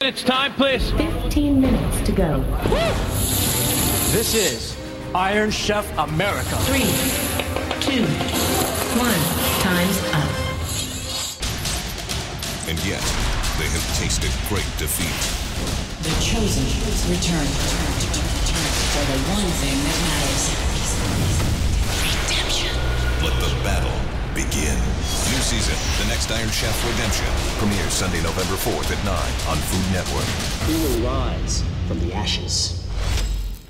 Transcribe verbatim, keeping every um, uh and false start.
It's time, please. Fifteen minutes to go. This is Iron Chef America. Three, two, one. Time's up. And yet, they have tasted great defeat. The chosen return for the one thing that matters. Redemption. Let the battle begin. New season, The Next Iron Chef Redemption, premieres Sunday, November fourth at nine on Food Network. We will rise from the ashes.